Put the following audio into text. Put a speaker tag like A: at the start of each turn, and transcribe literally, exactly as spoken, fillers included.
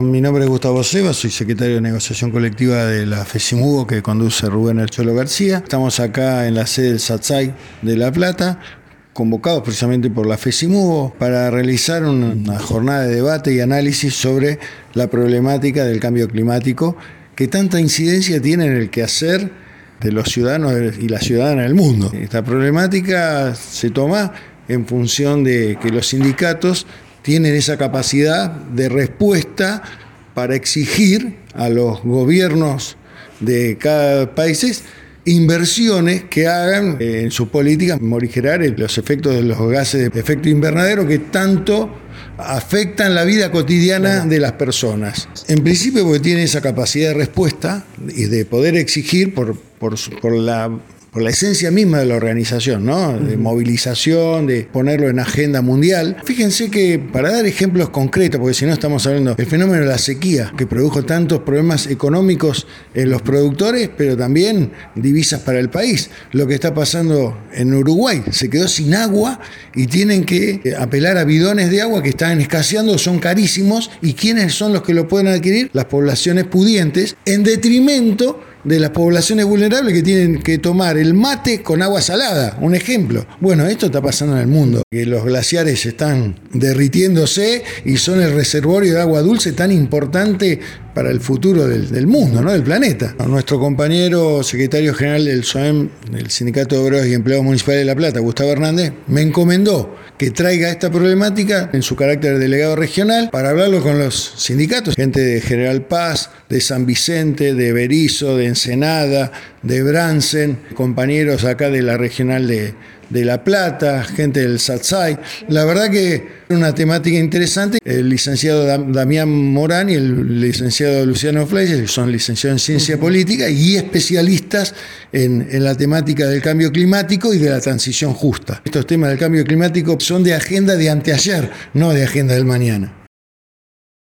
A: Mi nombre es Gustavo Seba, soy secretario de negociación colectiva de la FESIMUGO que conduce Rubén El Cholo García. Estamos acá en la sede del SATSAI de La Plata, convocados precisamente por la FESIMUGO para realizar una jornada de debate y análisis sobre la problemática del cambio climático que tanta incidencia tiene en el quehacer de los ciudadanos y las ciudadanas del mundo. Esta problemática se toma en función de que los sindicatos tienen esa capacidad de respuesta para exigir a los gobiernos de cada país inversiones que hagan en sus políticas morigerar los efectos de los gases de efecto invernadero que tanto afectan la vida cotidiana de las personas. En principio porque tiene esa capacidad de respuesta y de poder exigir por, por, por la... por la esencia misma de la organización, ¿no? De movilización, de ponerlo en agenda mundial. Fíjense que, para dar ejemplos concretos, porque si no estamos hablando del fenómeno de la sequía, que produjo tantos problemas económicos en los productores, pero también divisas para el país. Lo que está pasando en Uruguay, se quedó sin agua y tienen que apelar a bidones de agua que están escaseando, son carísimos, y ¿quiénes son los que lo pueden adquirir? Las poblaciones pudientes, en detrimento de las poblaciones vulnerables que tienen que tomar el mate con agua salada, un ejemplo. Bueno, esto está pasando en el mundo, que los glaciares están derritiéndose y son el reservorio de agua dulce tan importante para el futuro del, del mundo, ¿no? Del planeta. Nuestro compañero secretario general del S O E M, del Sindicato de Obreros y Empleados Municipales de La Plata, Gustavo Hernández, me encomendó que traiga esta problemática en su carácter de delegado regional para hablarlo con los sindicatos, gente de General Paz, de San Vicente, de Berisso, de Ensenada, de Bransen, compañeros acá de la regional de, de La Plata, gente del SATSAI. La verdad que es una temática interesante. El licenciado Damián Morán y el licenciado Luciano Fleises, que son licenciados en Ciencia Política y especialistas en, en la temática del cambio climático y de la transición justa. Estos temas del cambio climático son de agenda de anteayer, no de agenda del mañana.